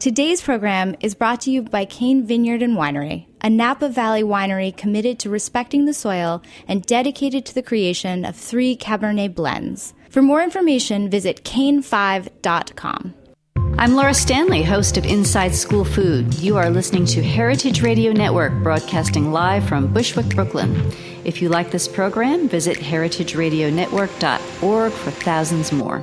Today's program is brought to you by Cane Vineyard and Winery, a Napa Valley winery committed to respecting the soil and dedicated to the creation of 3 Cabernet blends. For more information, visit cane5.com. I'm Laura Stanley, host of Inside School Food. You are listening to Heritage Radio Network, broadcasting live from Bushwick, Brooklyn. If you like this program, visit heritageradionetwork.org for thousands more.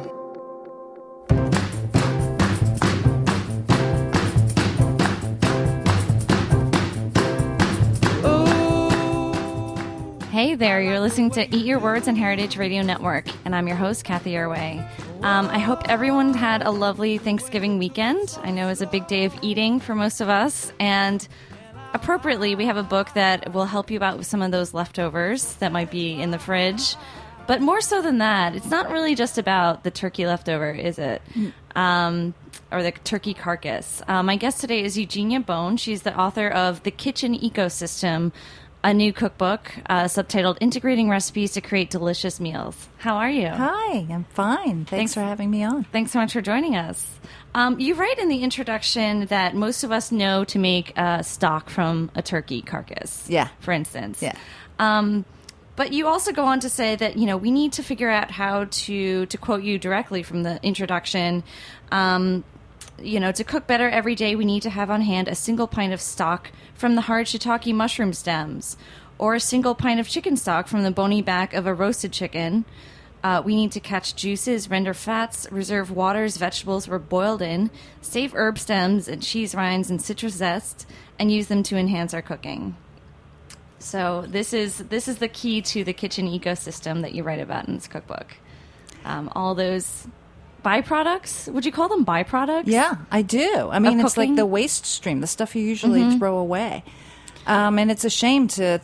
Hey there, you're listening to Eat Your Words on Heritage Radio Network, and I'm your host, Kathy Irway. I hope everyone had a lovely Thanksgiving weekend. I know it's a big day of eating for most of us, and appropriately, we have a book that will help you out with some of those leftovers that might be in the fridge. But more so than that, it's not really just about the turkey leftover, is it? Or the turkey carcass. My guest today is Eugenia Bone. She's the author of The Kitchen Ecosystem, a new cookbook subtitled Integrating Recipes to Create Delicious Meals. How are you? Hi, I'm fine. Thanks for having me on. Thanks so much for joining us. You write in the introduction that most of us know to make stock from a turkey carcass. Yeah. For instance. Yeah. But you also go on to say that, you know, we need to figure out how to quote you directly from the introduction, to cook better every day, we need to have on hand a single pint of stock from the hard shiitake mushroom stems, or a single pint of chicken stock from the bony back of a roasted chicken. We need to catch juices, render fats, reserve waters vegetables were boiled in, save herb stems and cheese rinds and citrus zest, and use them to enhance our cooking. So this is the key to the kitchen ecosystem that you write about in this cookbook. All those byproducts? Would you call them byproducts? Yeah, I do. I mean, it's cooking? like the waste stream, the stuff you usually throw away. And it's a shame to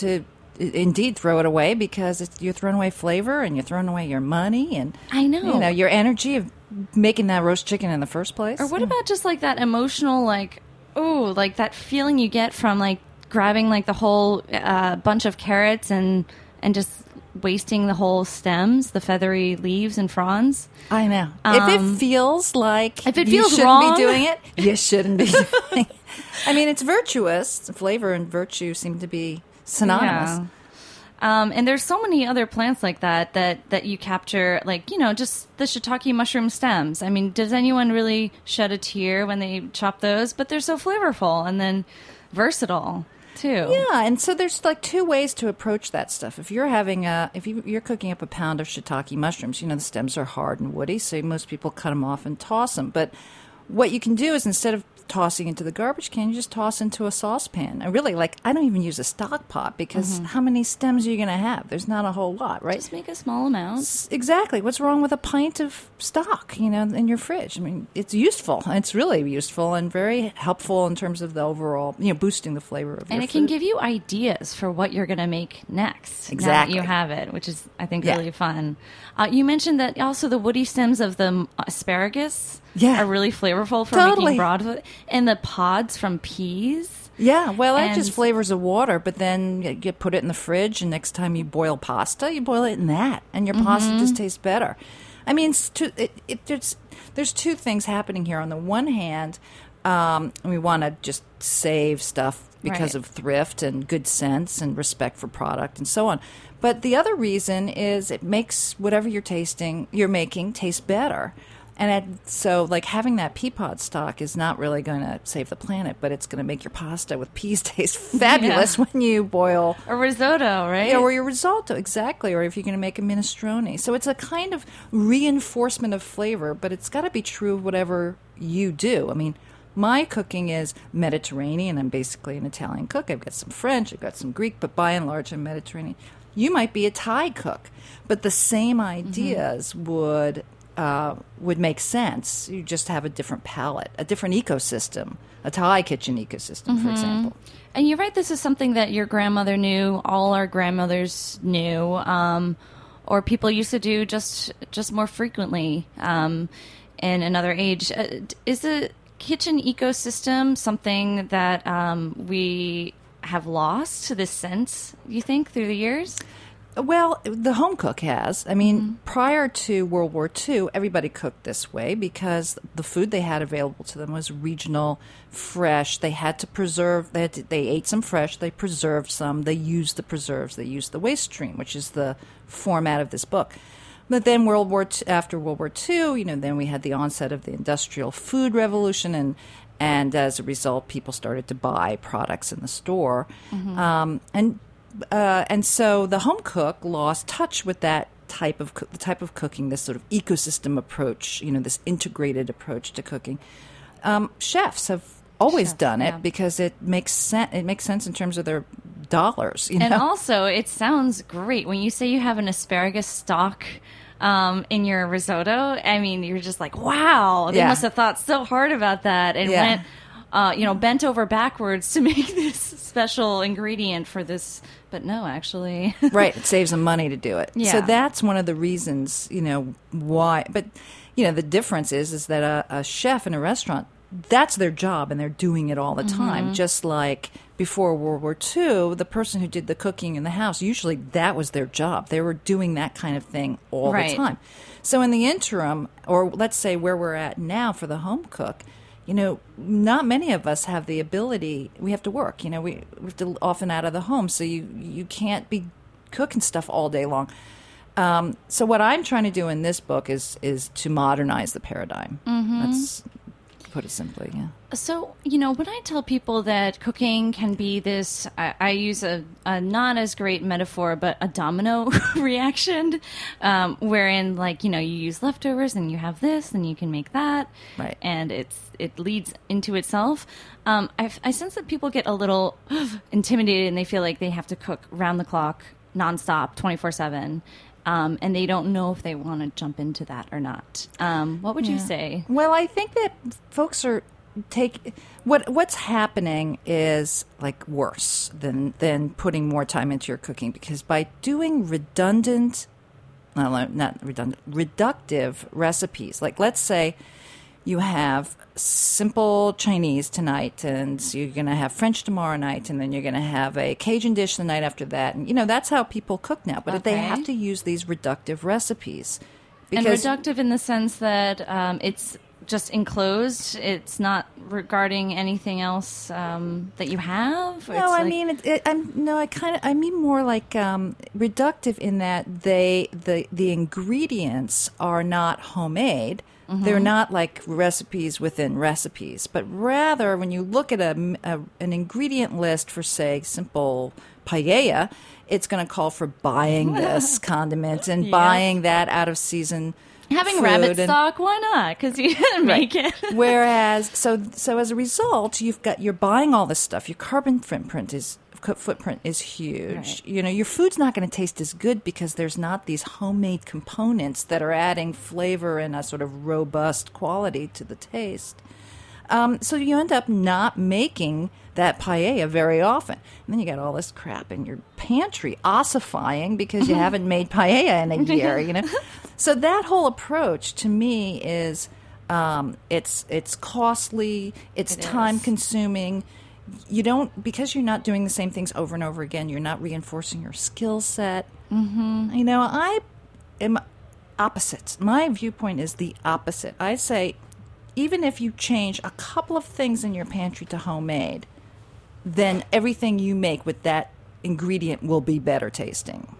indeed throw it away, because you're throwing away flavor and you're throwing away your money and I know. Your energy of making that roast chicken in the first place. Or what about just like that emotional, like that feeling you get from like grabbing like the whole bunch of carrots and just wasting the whole stems, the feathery leaves and fronds. I know. If it feels like if it you feels shouldn't wrong, be doing it, you shouldn't be doing it. I mean, it's virtuous. Flavor and virtue seem to be synonymous. Yeah. And there's so many other plants like that you capture, like, just the shiitake mushroom stems. I mean, does anyone really shed a tear when they chop those? But they're so flavorful and then versatile too. Yeah, and so there's like 2 ways to approach that stuff. If you're you're cooking up a pound of shiitake mushrooms, the stems are hard and woody, so most people cut them off and toss them. But what you can do is, instead of tossing into the garbage can, you just toss into a saucepan. I don't even use a stock pot, because how many stems are you going to have? There's not a whole lot, right? Just make a small amount. Exactly. What's wrong with a pint of stock, in your fridge? I mean, it's useful. It's really useful and very helpful in terms of the overall, boosting the flavor of your food. And it can give you ideas for what you're going to make next. Exactly. Now that you have it, which is, I think, really fun. You mentioned that also the woody stems of the asparagus are really flavorful for making broth, and the pods from peas. Yeah, well, that just flavors the water, but then you put it in the fridge, and next time you boil pasta, you boil it in that, and your pasta just tastes better. I mean, there's 2 things happening here. On the one hand, we want to just save stuff because of thrift and good sense and respect for product and so on. But the other reason is it makes whatever you're making taste better. And so, like, having that pea pod stock is not really going to save the planet, but it's going to make your pasta with peas taste fabulous when you boil. A risotto, right? Yeah, or your risotto, exactly. Or if you're going to make a minestrone. So it's a kind of reinforcement of flavor, but it's got to be true of whatever you do. I mean, my cooking is Mediterranean. I'm basically an Italian cook. I've got some French, I've got some Greek, but by and large, I'm Mediterranean. You might be a Thai cook, but the same ideas would make sense. You just have a different palate, a different ecosystem, a Thai kitchen ecosystem, for example. And you're right, this is something that your grandmother knew, all our grandmothers knew, or people used to do just more frequently in another age. Is the kitchen ecosystem something that we have lost this sense, you think, through the years? Well, the home cook has. I mean, prior to World War II, everybody cooked this way because the food they had available to them was regional, fresh. They had to preserve. They ate some fresh. They preserved some. They used the preserves. They used the waste stream, which is the format of this book. But then after World War II, then we had the onset of the Industrial Food Revolution, and as a result, people started to buy products in the store, and so the home cook lost touch with that type of cooking, this sort of ecosystem approach, this integrated approach to cooking. Chefs have always done it because it makes sense. It makes sense in terms of their dollars. And also, it sounds great when you say you have an asparagus stock in your risotto. I mean, you're just like, wow, they must have thought so hard about that and went, bent over backwards to make this special ingredient for this. But no, actually. Right. It saves them money to do it. Yeah. So that's one of the reasons, why. But, the difference is that a chef in a restaurant, that's their job, and they're doing it all the time. Just like before World War II, the person who did the cooking in the house, usually that was their job. They were doing that kind of thing all the time. So in the interim, or let's say where we're at now for the home cook, not many of us have the ability. We have to work. We have to often out of the home, so you can't be cooking stuff all day long. So what I'm trying to do in this book is to modernize the paradigm. That's put it simply. Yeah. So when I tell people that cooking can be this, I use a not as great metaphor, but a domino reaction, wherein you use leftovers and you have this and you can make that, right? And it leads into itself. I sense that people get a little intimidated and they feel like they have to cook round the clock, nonstop, 24/7. And they don't know if they want to jump into that or not. What would you say? Well, I think that folks are what's happening is worse than putting more time into your cooking, because by doing reductive recipes, let's say you have simple Chinese tonight, and so you're going to have French tomorrow night, and then you're going to have a Cajun dish the night after that. And, that's how people cook now. But they have to use these reductive recipes. And reductive in the sense that it's just enclosed. It's not regarding anything else that you have? No, I mean, I mean more like reductive in that the ingredients are not homemade. They're not like recipes within recipes, but rather when you look at an ingredient list for, say, simple paella, it's going to call for buying this condiment and buying that out of season. Having rabbit stock, why not? Because you didn't make it. Whereas, so as a result, you're buying all this stuff. Your carbon footprint is huge. Right. Your food's not going to taste as good because there's not these homemade components that are adding flavor and a sort of robust quality to the taste. So you end up not making that paella very often. And then you got all this crap in your pantry ossifying because you haven't made paella in a year, So that whole approach to me is it's costly, it's time consuming. Because you're not doing the same things over and over again, you're not reinforcing your skill set. I am opposite. My viewpoint is the opposite. I say, even if you change a couple of things in your pantry to homemade, then everything you make with that ingredient will be better tasting.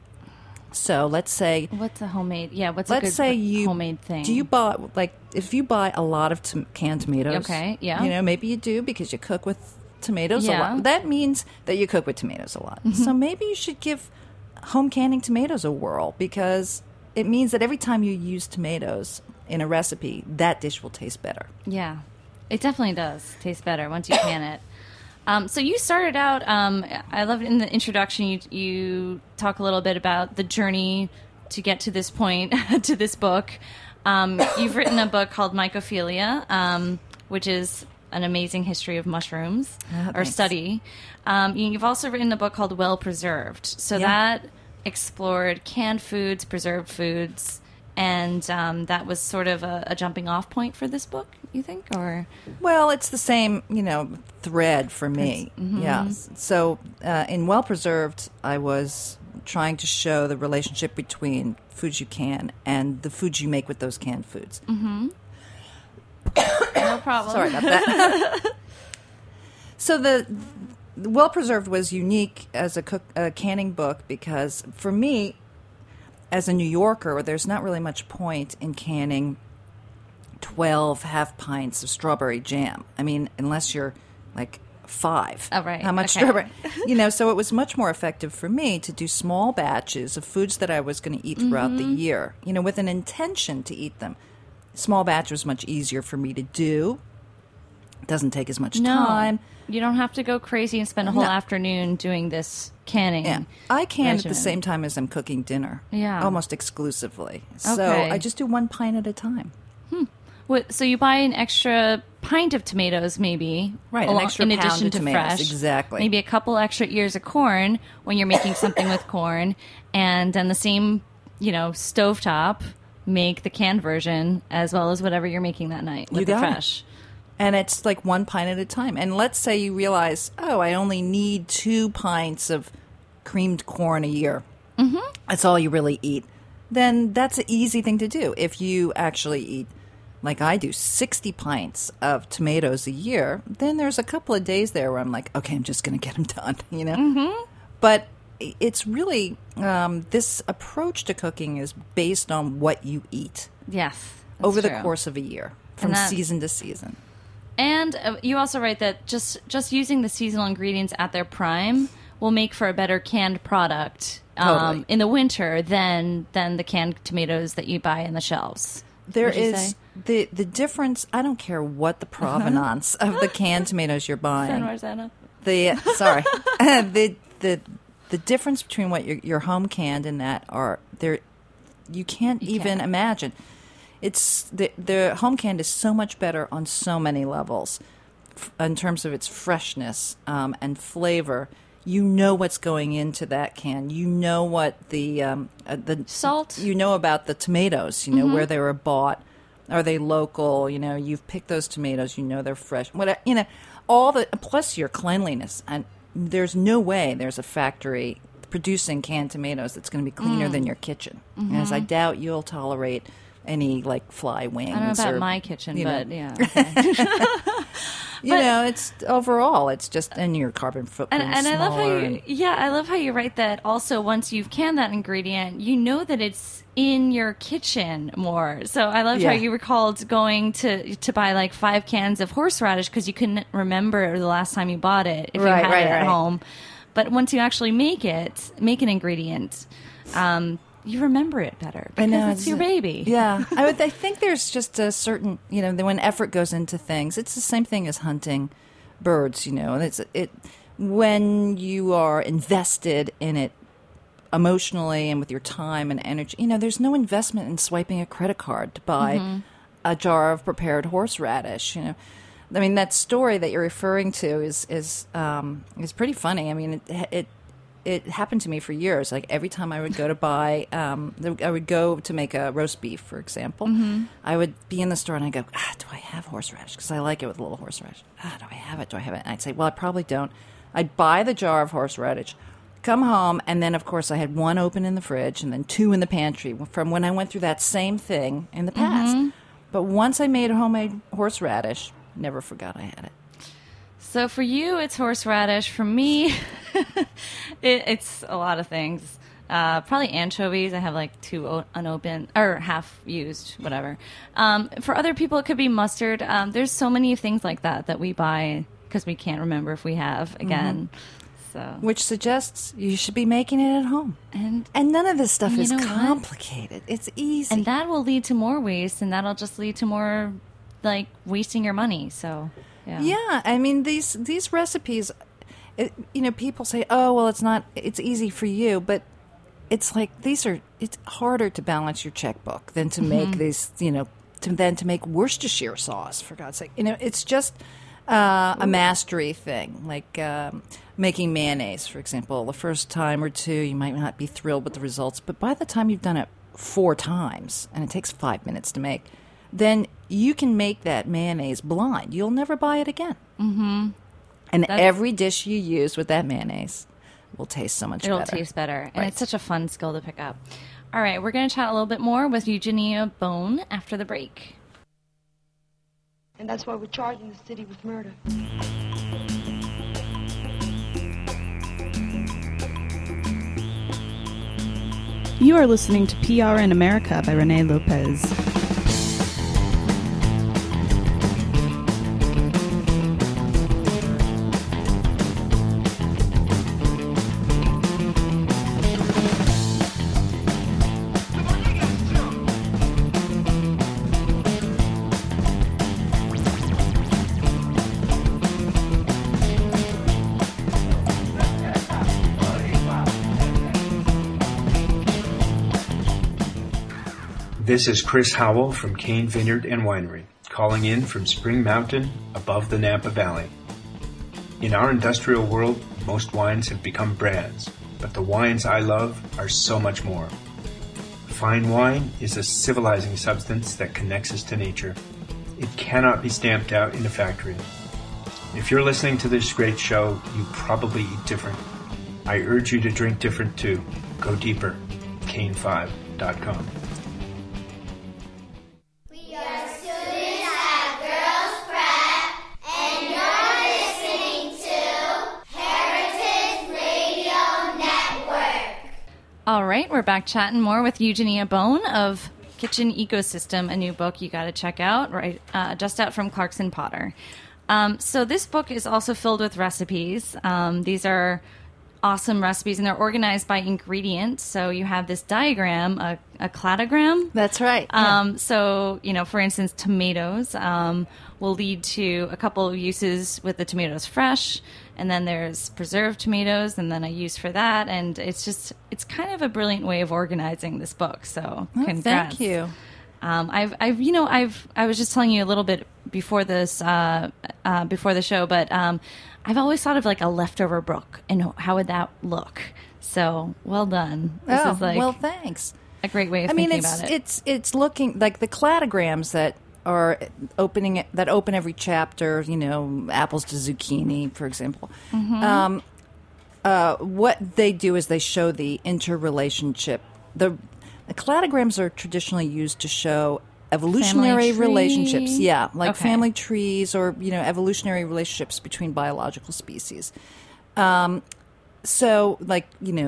So let's say... What's a homemade? Yeah, what's a good homemade thing? Do you buy, if you buy a lot of canned tomatoes... Okay, yeah. Maybe you do because you cook with tomatoes a lot. That means that you cook with tomatoes a lot. So maybe you should give home canning tomatoes a whirl, because it means that every time you use tomatoes in a recipe, that dish will taste better. Yeah, it definitely does taste better once you can it. So you started out, I love in the introduction, you talk a little bit about the journey to get to this point, to this book. You've written a book called Mycophilia, which is an amazing history of mushrooms, or study. You've also written a book called Well Preserved. So that explored canned foods, preserved foods, and that was sort of a jumping off point for this book, you think? Or well, it's the same, thread for me. Yeah. So in Well Preserved, I was trying to show the relationship between foods you can and the foods you make with those canned foods. Mm-hmm. No problem. Sorry about that. So the Well Preserved was unique as a canning book because for me, as a New Yorker, there's not really much point in canning 12 half pints of strawberry jam. I mean, unless you're like 5. Oh, right. How much strawberry? So it was much more effective for me to do small batches of foods that I was going to eat throughout the year, with an intention to eat them. Small batch was much easier for me to do. It doesn't take as much time. You don't have to go crazy and spend a whole afternoon doing this canning. Yeah. I can regimen. at the same time as I'm cooking dinner. Yeah. Almost exclusively. So Okay. I just do 1 pint at a time. So you buy an extra pint of tomatoes, maybe, Right, an extra in pound addition of to tomatoes, fresh. exactly. Maybe a couple extra ears of corn when you're making something with corn, and then the same, stovetop, make the canned version as well as whatever you're making that night with You the got it. fresh. And it's like 1 pint at a time. And let's say you realize, I only need 2 pints of creamed corn a year. Mm-hmm. That's all you really eat. Then that's an easy thing to do. If you actually eat, like I do, 60 pints of tomatoes a year, then there's a couple of days there where I'm like, okay, I'm just going to get them done, Mm-hmm. But it's really, this approach to cooking is based on what you eat. Yes. that's Over the true. course of a year, from season to season. And you also write that just using the seasonal ingredients at their prime will make for a better canned product Totally. in the winter than the canned tomatoes that you buy in the shelves. There would you is the difference. I don't care what the provenance of the canned tomatoes you're buying. The difference between what your home canned and that are there. You can't even imagine. It's the home canned is so much better on so many levels, in terms of its freshness and flavor. You know what's going into that can. You know what the salt. You know about the tomatoes. You know where they were bought. Are they local? You've picked those tomatoes. You know they're fresh. All the plus your cleanliness. And there's no way there's a factory producing canned tomatoes that's going to be cleaner than your kitchen. As I doubt you'll tolerate any fly wings. I don't know about or, my kitchen, but yeah. Okay. It's overall, it's just in your carbon footprint. And I love how you write that. Also, once you've canned that ingredient, you know that it's in your kitchen more. So I love how you recalled going to buy 5 cans of horseradish because you couldn't remember the last time you bought it if you had it at home. But once you actually make an ingredient, you remember it better because it's your baby. Yeah. I think there's just a certain, when effort goes into things, it's the same thing as hunting birds, and when you are invested in it emotionally and with your time and energy, there's no investment in swiping a credit card to buy a jar of prepared horseradish, I mean, that story that you're referring to is pretty funny. I mean, it happened to me for years. Every time I would go to buy, I would go to make a roast beef, for example. I would be in the store and I'd go, do I have horseradish? Because I like it with a little horseradish. Do I have it? And I'd say, well, I probably don't. I'd buy the jar of horseradish, come home, and then, of course, I had 1 open in the fridge and then 2 in the pantry from when I went through that same thing in the past. But once I made homemade horseradish, never forgot I had it. So for you, it's horseradish. For me, it's a lot of things. Probably anchovies. I have 2 unopened or half used, whatever. For other people, it could be mustard. There's so many things like that we buy because we can't remember if we have again. So, which suggests you should be making it at home. And none of this stuff is complicated. It's easy. And that will lead to more waste, and that'll just lead to more wasting your money. So. Yeah, I mean these recipes, people say, "Oh, well, it's easy for you," but it's it's harder to balance your checkbook than to make these, to make Worcestershire sauce, for God's sake. It's just a mastery thing, making mayonnaise, for example. The first time or two, you might not be thrilled with the results, but by the time you've done it 4 times, and it takes 5 minutes to make, then you can make that mayonnaise blind. You'll never buy it again. And every dish you use with that mayonnaise will taste so much better. It'll taste better. And Right. it's such a fun skill to pick up. All right, we're going to chat a little bit more with Eugenia Bone after the break. And that's why we're charging the city with murder. You are listening to PR in America by Renee Lopez. This is Chris Howell from Cane Vineyard and Winery, calling in from Spring Mountain above the Napa Valley. In our industrial world, most wines have become brands, but the wines I love are so much more. Fine wine is a civilizing substance that connects us to nature. It cannot be stamped out in a factory. If you're listening to this great show, you probably eat different. I urge you to drink different too. Go deeper. Cane5.com. All right, we're back chatting more with Eugenia Bone of Kitchen Ecosystem, a new book you got to check out, right? Just out from Clarkson Potter. So this book is also filled with recipes. These are awesome recipes, and they're organized by ingredients. So you have this diagram, a cladogram. That's right. So, for instance, tomatoes will lead to a couple of uses with the tomatoes fresh, and then there's preserved tomatoes, and then a use for that. And it's kind of a brilliant way of organizing this book. So, congrats. Thank you. I was just telling you a little bit before this, before the show, but I've always thought of like a leftover book and how would that look. So well done. This is like, well, thanks. A great way of thinking about it. It's looking like the cladograms that are that open every chapter. Apples to zucchini, for example. Mm-hmm. What they do is they show the interrelationship. The cladograms are traditionally used to show evolutionary relationships. Yeah, like family trees or, evolutionary relationships between biological species. So, like,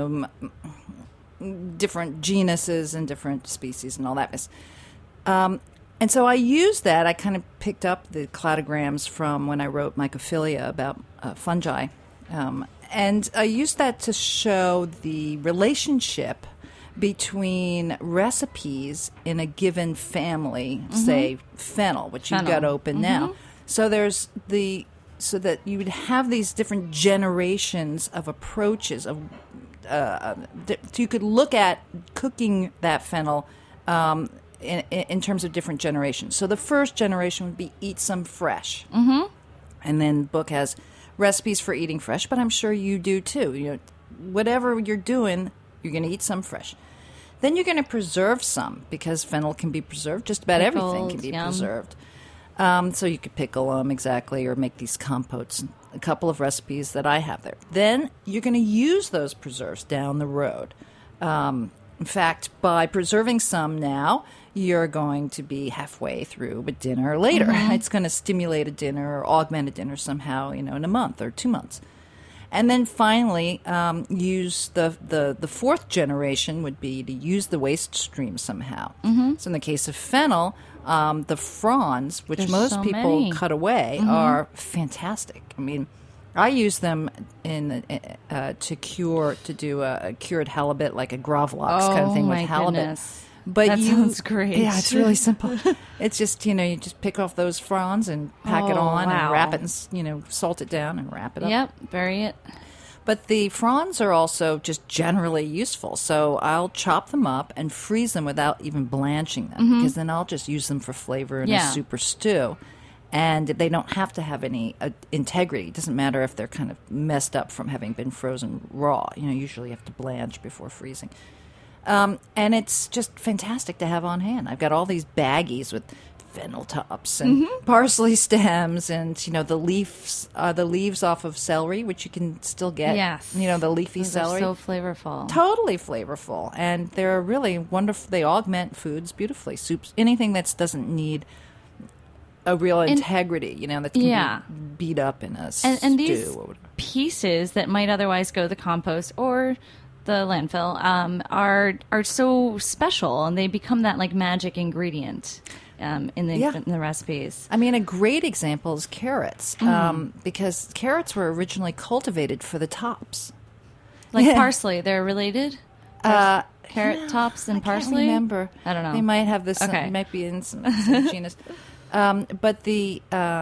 different genuses and different species and all that. And so I used that. I kind of picked up the cladograms from when I wrote Mycophilia about fungi. And I used that to show the relationship between recipes in a given family, say fennel, which you've got open now. So there's so that you would have these different generations of approaches of you could look at cooking that fennel in terms of different generations. So the first generation would be eat some fresh, and then the book has recipes for eating fresh. But I'm sure you do too. Whatever you're doing, you're going to eat some fresh. Then you're going to preserve some, because fennel can be preserved. Just about everything can be preserved. So you could pickle them, exactly, or make these compotes. A couple of recipes that I have there. Then you're going to use those preserves down the road. In fact, by preserving some now, you're going to be halfway through with dinner later. It's going to stimulate a dinner or augment a dinner somehow, in a month or 2 months. And then finally, use the fourth generation would be to use the waste stream somehow. So in the case of fennel, the fronds, which There's most so people many. cut away, are fantastic. I mean, I use them to do a cured halibut, like a gravlax kind of thing with halibut. Goodness. But That sounds great. Yeah, it's really simple. It's just, you just pick off those fronds and pack it on and wrap it and, salt it down and wrap it up. Yep, bury it. But the fronds are also just generally useful. So I'll chop them up and freeze them without even blanching them, because then I'll just use them for flavor in a soup or stew. And they don't have to have any integrity. It doesn't matter if they're kind of messed up from having been frozen raw. Usually you have to blanch before freezing. And it's just fantastic to have on hand. I've got all these baggies with fennel tops and parsley stems and, the leaves off of celery, which you can still get. Yes. The leafy Those celery. are so flavorful. Totally flavorful. And they're really wonderful. They augment foods beautifully. Soups, anything that doesn't need a real integrity, that can be beat up in a stew. And these or whatever. pieces that might otherwise go to the compost or the landfill are so special, and they become that like magic ingredient in the recipes. I mean, a great example is carrots, because carrots were originally cultivated for the tops. Like parsley, they're related? Carrot tops and parsley? I can't remember. I don't know. They might have this. Okay. It might be in some genus. But the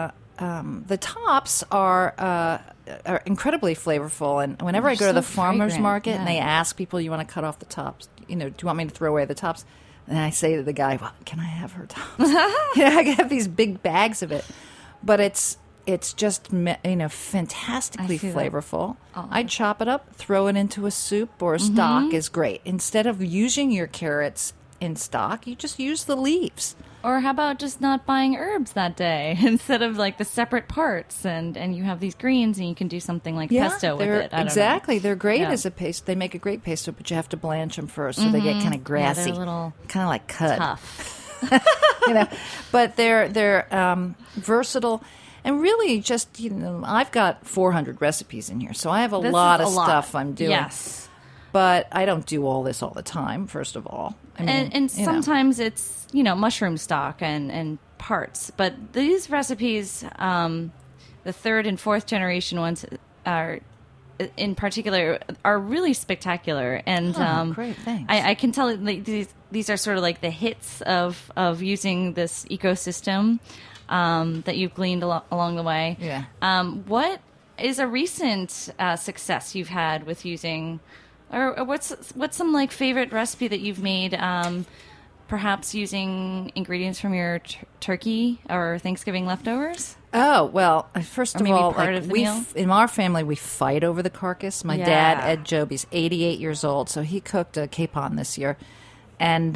tops are incredibly flavorful. And whenever I go to the farmer's market and they ask people, "You want to cut off the tops? Do you want me to throw away the tops?" And I say to the guy, "Well, can I have her tops?" I have these big bags of it, but it's just fantastically flavorful. I chop it up, throw it into a soup or a stock is great. Instead of using your carrots in stock, you just use the leaves. Or how about just not buying herbs that day instead of like the separate parts, and you have these greens and you can do something like pesto with it. I don't know. They're great as a paste. They make a great pesto, but you have to blanch them first, so they get kind of grassy, they're a little kind of like cud. tough. But they're versatile. And really, just I've got 400 recipes in here, so I have a lot of stuff I'm doing. Yes, but I don't do all this all the time. First of all, and sometimes it's mushroom stock and parts. But these recipes, the third and fourth generation ones are, in particular, are really spectacular. And great, thanks. I can tell these are sort of like the hits of using this ecosystem. That you've gleaned along the way. Yeah. What is a recent success you've had with using, or what's some like favorite recipe that you've made? Perhaps using ingredients from your turkey or Thanksgiving leftovers. Oh well, first of all, meal? In our family we fight over the carcass. My dad, Ed Joby's 88 years old, so he cooked a capon this year, and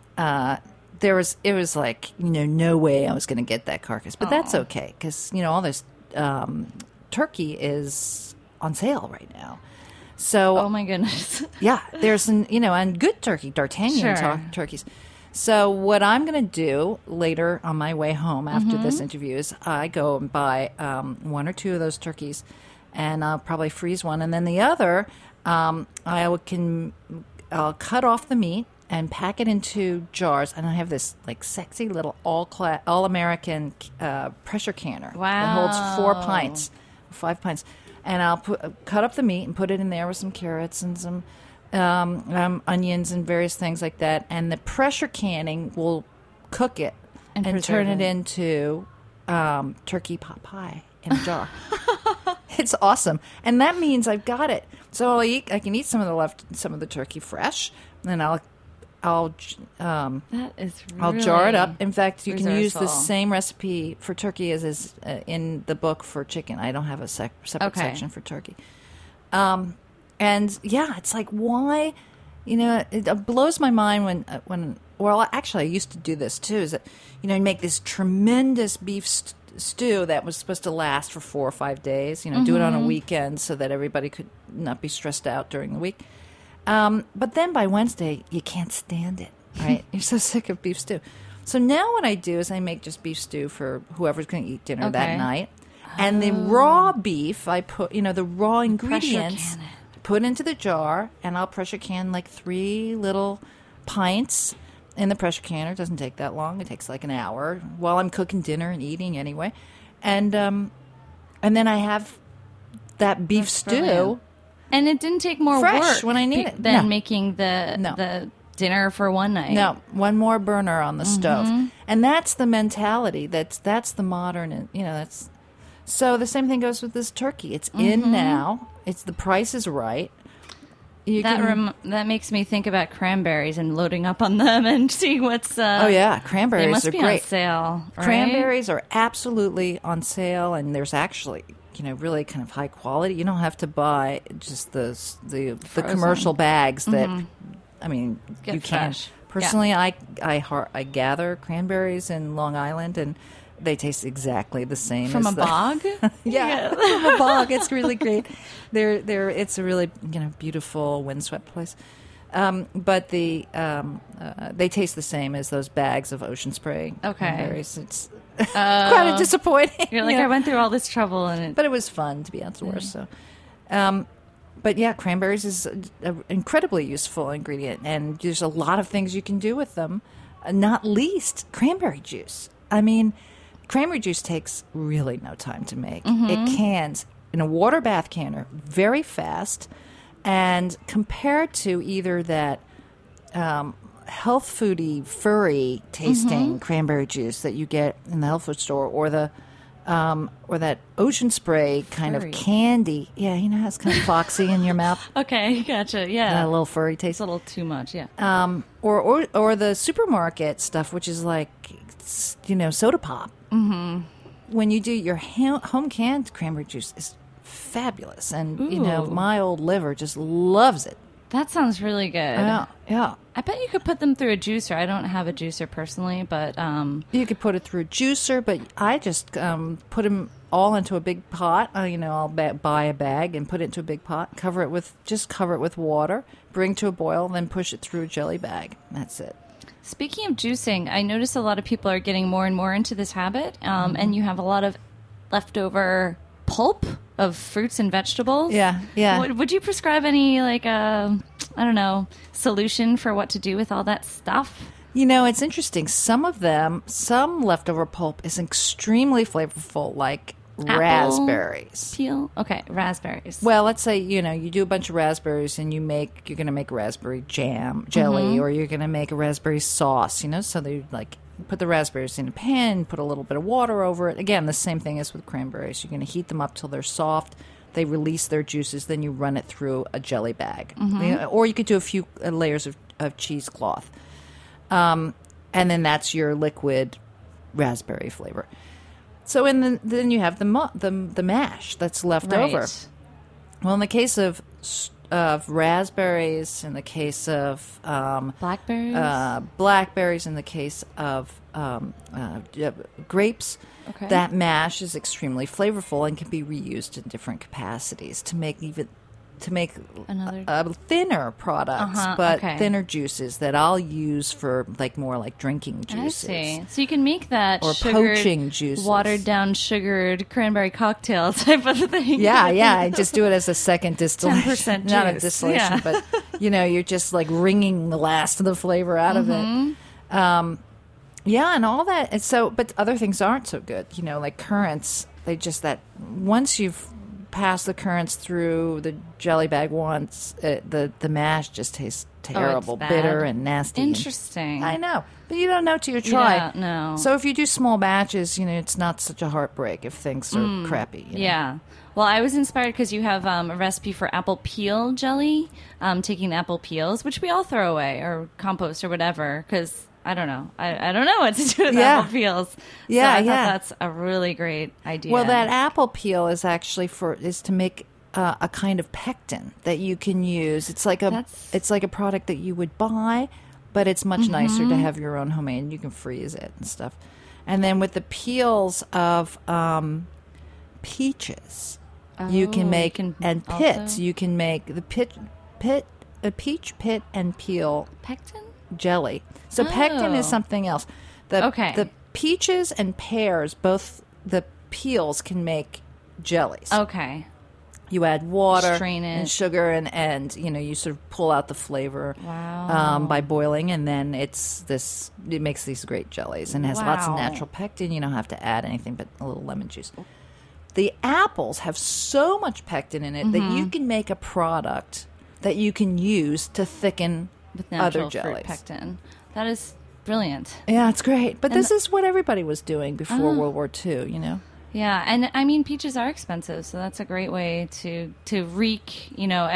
it was like, no way I was going to get that carcass. But that's okay, because, all this turkey is on sale right now. So, oh, my goodness. Yeah, there's, and good turkey, D'Artagnan turkeys. So what I'm going to do later on my way home after this interview is I go and buy one or two of those turkeys, and I'll probably freeze one. And then the other, I'll cut off the meat and pack it into jars, and I have this like sexy little all-American pressure canner that holds 5 pints, and I'll cut up the meat and put it in there with some carrots and some onions and various things like that, and the pressure canning will cook it and turn it into turkey pot pie in a jar. It's awesome, and that means I've got it. So I can eat some of the turkey fresh, and I'll jar it up. In fact, you can use the same recipe for turkey as is in the book for chicken. I don't have a separate section for turkey. And it's like, why? It blows my mind when actually I used to do this too. Is that you make this tremendous beef stew that was supposed to last for 4 or 5 days. Do it on a weekend so that everybody could not be stressed out during the week. But then by Wednesday, you can't stand it, right? You're so sick of beef stew. So now what I do is I make just beef stew for whoever's going to eat dinner that night. And the raw beef, I put, the raw ingredients, put into the jar, and I'll pressure can like 3 little pints in the pressure canner. It doesn't take that long. It takes like an hour while I'm cooking dinner and eating anyway. And then I have that beef stew. Brilliant. And it didn't take more fresh work when I need it than making the dinner for one night. No, one more burner on the stove, and that's the mentality. That's the modern. That's so. The same thing goes with this turkey. It's in now. It's the price is right. That makes me think about cranberries and loading up on them and seeing what's. Cranberries they must are be great. On sale. Right? Cranberries are absolutely on sale, and there's actually. Really kind of high quality. You don't have to buy just the commercial bags that, you can Personally, I gather cranberries in Long Island, and they taste exactly the same From as a bog? Yeah, from a bog. It's really great. It's a really beautiful windswept place. But they taste the same as those bags of Ocean Spray cranberries. It's kind of disappointing. You're like, I went through all this trouble, but it was fun to be outdoors. So, but yeah, cranberries is an incredibly useful ingredient, and there's a lot of things you can do with them. Not least cranberry juice. I mean, cranberry juice takes really no time to make. It cans in a water bath canner very fast. And compared to either that health foody, furry tasting cranberry juice that you get in the health food store, or that Ocean Spray kind of candy, how it's kind of foxy in your mouth. Okay, gotcha. Yeah, a little furry taste. It's a little too much. Yeah. Or the supermarket stuff, which is like soda pop. Mm-hmm. When you do your home canned cranberry juice, is fabulous, and my old liver just loves it. That sounds really good. Yeah. I bet you could put them through a juicer. I don't have a juicer personally, but you could put it through a juicer. But I just put them all into a big pot. I'll buy a bag and put it into a big pot. Cover it with water. Bring to a boil, then push it through a jelly bag. That's it. Speaking of juicing, I notice a lot of people are getting more and more into this habit, and you have a lot of leftover pulp of fruits and vegetables. Yeah. Would you prescribe any, solution for what to do with all that stuff? It's interesting. Some leftover pulp is extremely flavorful, like Apple raspberries. Peel? Okay, raspberries. Well, let's say, you do a bunch of raspberries and you're going to make raspberry jelly, or you're going to make a raspberry sauce, so they put the raspberries in a pan, put a little bit of water over it. Again, the same thing as with cranberries. You're going to heat them up till they're soft. They release their juices. Then you run it through a jelly bag. Or you could do a few layers of cheesecloth. And then that's your liquid raspberry flavor. So then you have the mash that's left over. Well, in the case of raspberries, in the case of blackberries, in the case of grapes, that mash is extremely flavorful and can be reused in different capacities to make thinner products, thinner juices that I'll use for more like drinking juices. I see. So you can make that or poaching juices, watered down sugared cranberry cocktail type of thing. Yeah. I just do it as a second distillation, 10% juice. Not a distillation, but you're just wringing the last of the flavor out of it. And all that. And so, but other things aren't so good. Like currants. Once you've passed the currants through the jelly bag once, the mash just tastes terrible, bitter and nasty. Interesting. I know, but you don't know till you try. Yeah, no. So if you do small batches, it's not such a heartbreak if things are crappy. Yeah. Well, I was inspired because you have a recipe for apple peel jelly, taking the apple peels, which we all throw away or compost or whatever, because I don't know. I don't know what to do with apple peels. So I thought that's a really great idea. Well, that apple peel is actually is to make a kind of pectin that you can use. It's like a product that you would buy, but it's much nicer to have your own homemade. You can freeze it and stuff. And then with the peels of peaches, you can make pits. You can make the peach pit and peel pectin jelly. So pectin is something else. The peaches and pears, both the peels can make jellies. Okay. You add water Strain it. and sugar and you sort of pull out the flavor by boiling, and then it makes these great jellies and has lots of natural pectin. You don't have to add anything but a little lemon juice. The apples have so much pectin in it that you can make a product that you can use to thicken with natural other jellies. Fruit pectin. That is brilliant. Yeah, it's great. But this is what everybody was doing before World War II, Yeah, and I mean peaches are expensive, so that's a great way to wreak,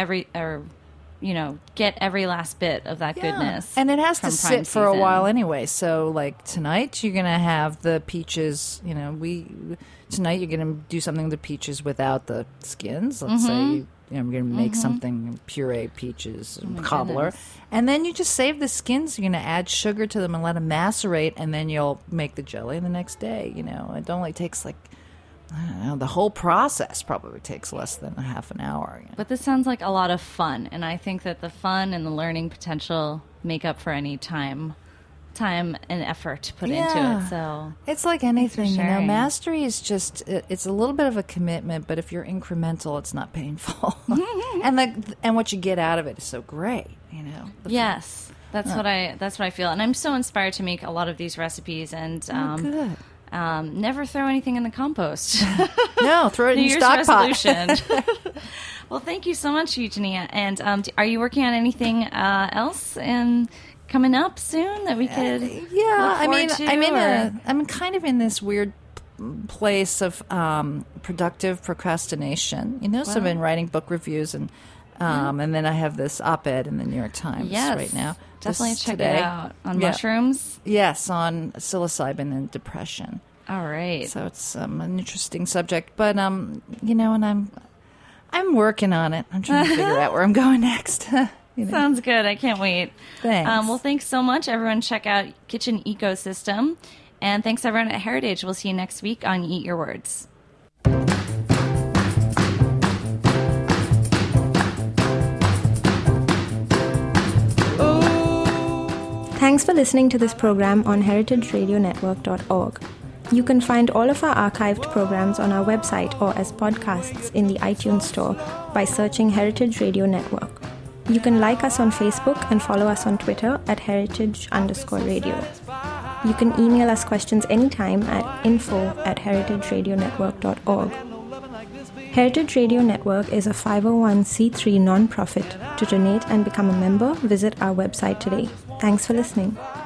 get every last bit of that goodness. And it has to sit for a while anyway. So like tonight you're going to have the peaches, tonight you're going to do something with the peaches without the skins. Let's say I'm going to make something, puree peaches and cobbler. Goodness. And then you just save the skins. You're going to add sugar to them and let them macerate, and then you'll make the jelly the next day. It only takes I don't know, the whole process probably takes less than a half an hour. But this sounds like a lot of fun, and I think that the fun and the learning potential make up for any time and effort put into it. So it's like anything, sharing. mastery is just, it's a little bit of a commitment, but if you're incremental, it's not painful. and what you get out of it is so great, Yes, that's what I feel, and I'm so inspired to make a lot of these recipes, and good. Never throw anything in the compost. No, throw it in New your Year's stock pot. resolution. Well, thank you so much, Eugenia. And are you working on anything else and coming up soon that we could? I'm kind of in this weird place of productive procrastination. So I've been writing book reviews and then I have this op-ed in the New York Times right now. Definitely check today. it out on mushrooms. Yes, on psilocybin and depression. All right. So it's an interesting subject, but and I'm working on it. I'm trying to figure out where I'm going next. Sounds good. I can't wait. Thanks. Well, thanks so much, everyone. Check out Kitchen Ecosystem, and thanks everyone at Heritage. We'll see you next week on Eat Your Words. Thanks for listening to this program on heritageradionetwork.org. You can find all of our archived programs on our website or as podcasts in the iTunes Store by searching Heritage Radio Network. You can like us on Facebook and follow us on Twitter at heritage_radio. You can email us questions anytime at info@heritageradionetwork.org. Heritage Radio Network is a 501c3 nonprofit. To donate and become a member, visit our website today. Thanks for listening.